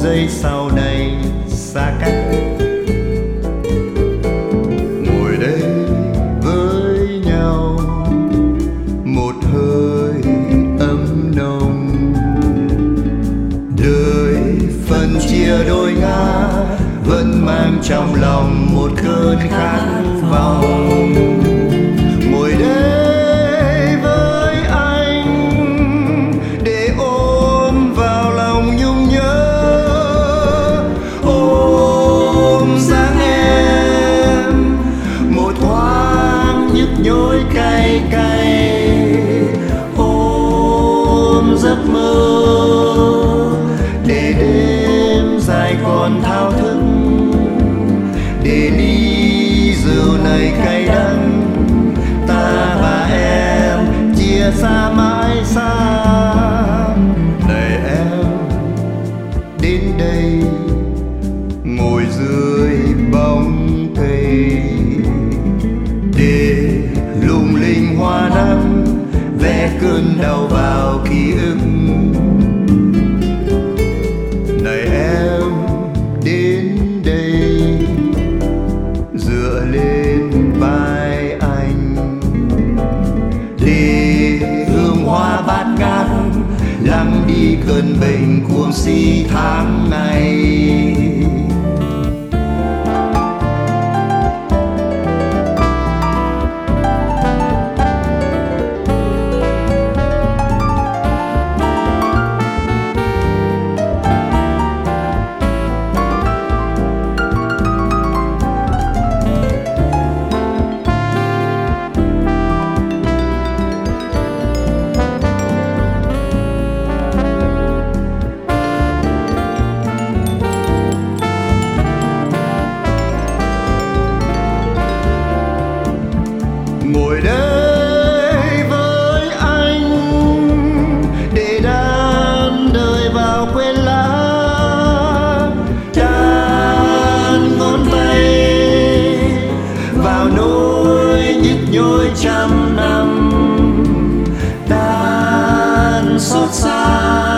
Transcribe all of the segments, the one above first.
giây sau này xa cách. Ngồi đây với nhau một hơi ấm nồng, đời phân chia đôi ngả vẫn mang trong lòng một cơn khát vọng. Ngồi đây với anh để ôm vào lòng nhung nhớ, ôm dáng em một thoáng nhức nhối cay cay, ôm giấc mơ để đêm dài còn thao thức, để ly rượu này cay đắng, ta và em chia xa mãi xa. Này em đến đây ngồi dưới bóng cây, để lung linh hoa nắng vẽ cơn đau vào ký ức. Này em đến đây dựa lên vai anh, để hương hoa bát ngát lắng đi cơn bệnh cuồng si tháng ngày. Ngồi đây với anh để đan đời vào quên lãng, đan ngón tay vào nỗi nhức nhối trăm năm, đan xót xa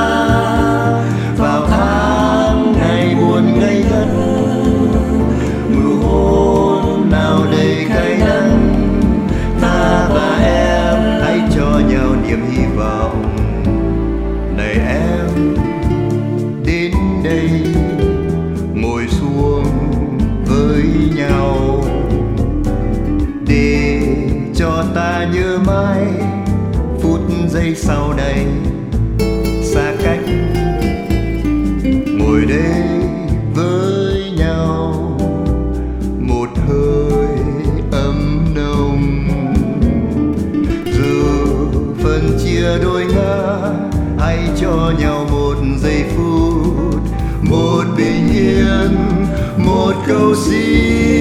vào tháng ngày buồn ngây ngất, nụ hôn nào đầy cay đắng, ta và em hãy cho nhau niềm hy vọng. Này em đến đây ngồi xuống với nhau, để cho ta nhớ mãi phút giây sau này xa cách. Ngồi đây với nhau một hơi ấm nồng, phân chia đôi ngả hãy cho nhau một giây phút, một bình yên, một câu xin.